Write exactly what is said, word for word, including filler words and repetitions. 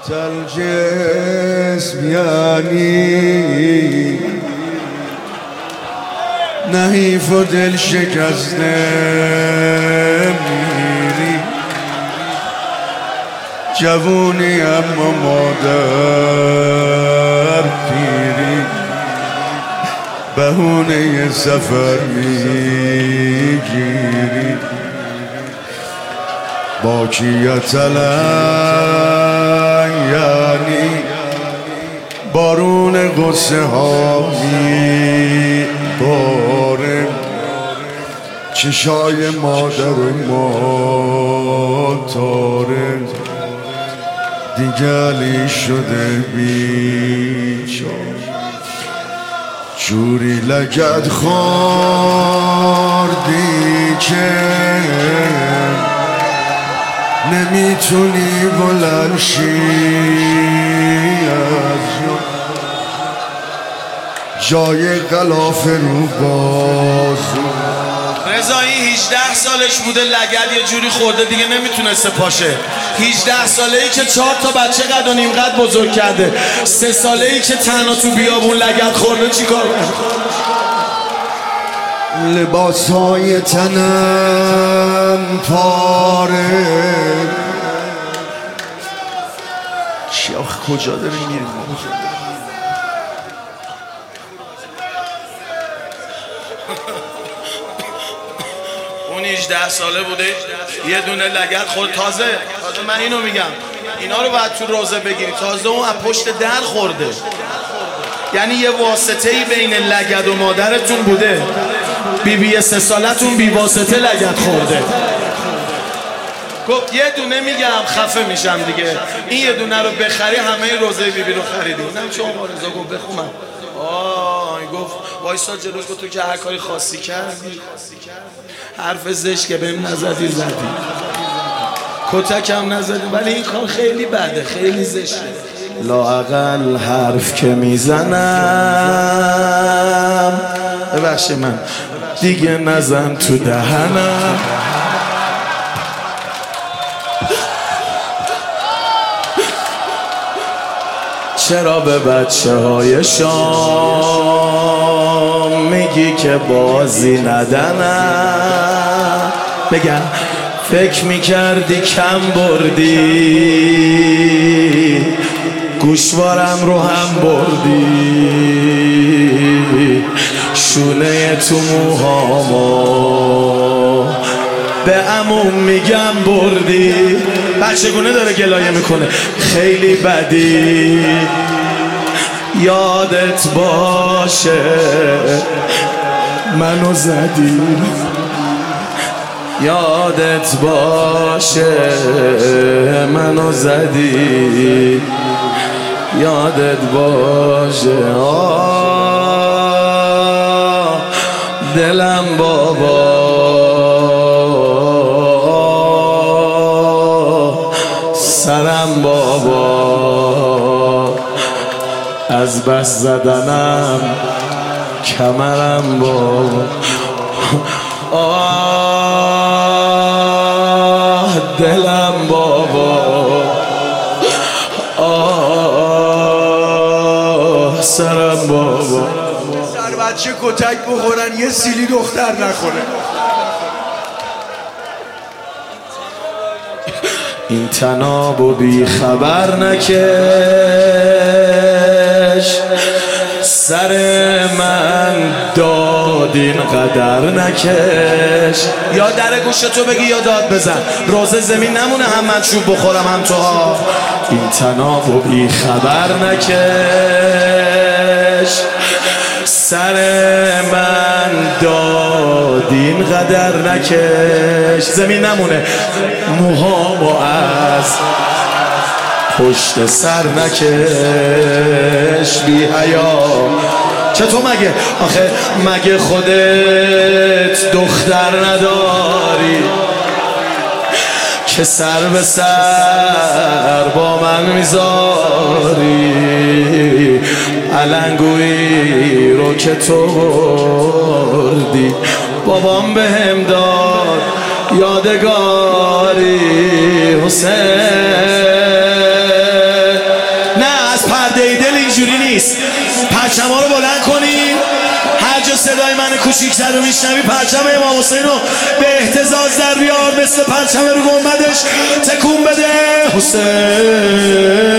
الجسم یعنی نحیف و دل شکسته میری، جوونی اما مادر پیری، بهونه سفر میگیری، باکیت یعنی بارون غصه ها میباره، چشای مادر ما تاره، دیگلی شده بیچاره، جوری لگد خوردی که نمیتونی بلند شی از جای غلاف رو بازو. رضایی هجده سالش بوده، لگد یه جوری خورده دیگه نمیتونسته پاشه. هجده ساله ای که چهار تا بچه قد و نیم قد بزرگ کرده، سه ساله ای که تنها تو بیابون لگد خورده چیکار کنه؟ لباس های تنم پاره، چی آخه کجا داره میریم؟ اون هجده ساله بوده یه دونه لگد خورد. تازه تازه من اینو میگم، اینا رو باید تو روزه بگیری، تازه اون از پشت در خورده، یعنی یه واسطه ای بین لگد و مادرتون بوده. بی بی سه سالتون بی واسطه لگد خورده. گفت یه دونه میگم خفه میشم دیگه، این یه دونه رو بخری همه روزه بی بی رو خریدی. اونم چون رضا گفت بخونم، آه گفت وایسا جلوش، گفت تو که هر کاری خاصی کردی، حرف زشت که بهم نزدی زدی، کتکم نزدی، ولی این کار خیلی بده، خیلی زشته. لااقل حرف که میزنم ببخشی من دیگه نزن تو دهنم. چرا به بچه های شام میگی که بازی ندنم؟ بگم فکر میکردی کم بردی، گوشوارم رو هم بردی، شونه تو موهامو به عموم میگم بردی. بچه گونه داره گلایه میکنه، خیلی بدی، یادت باشه منو زدی، یادت باشه منو زدی، یادت باشه آه دلم بابا، سرم بابا، از بس زدنم کمرم بابا، آه دلم بابا، آه سرم بابا. سر بچه کتک بخورن یه سیلی دختر نخوره. این تنابو بی خبر نکش، سر من داد این قدر نکش. یا در گوش تو بگی یا داد بزن، روزه زمین نمونه هم من چوب بخورم هم تو ها. این تنابو بی خبر نکش، سر من داد این قدر نکش. زمین نمونه موهامو از پشت سر نکش. بی حیا چطور مگه؟ آخه مگه خودت دختر نداری که سر به سر با من میذاری؟ علنگویی رو که تو بردی بابام بهم داد یادگاری. حسین نیست. پرچما رو بلند کنید، هر جا صدای من کوچیک‌تر رو میشنوی پرچم امام حسین رو به اهتزاز در بیار، مثل پرچم رو گنبدش تکون بده. حسین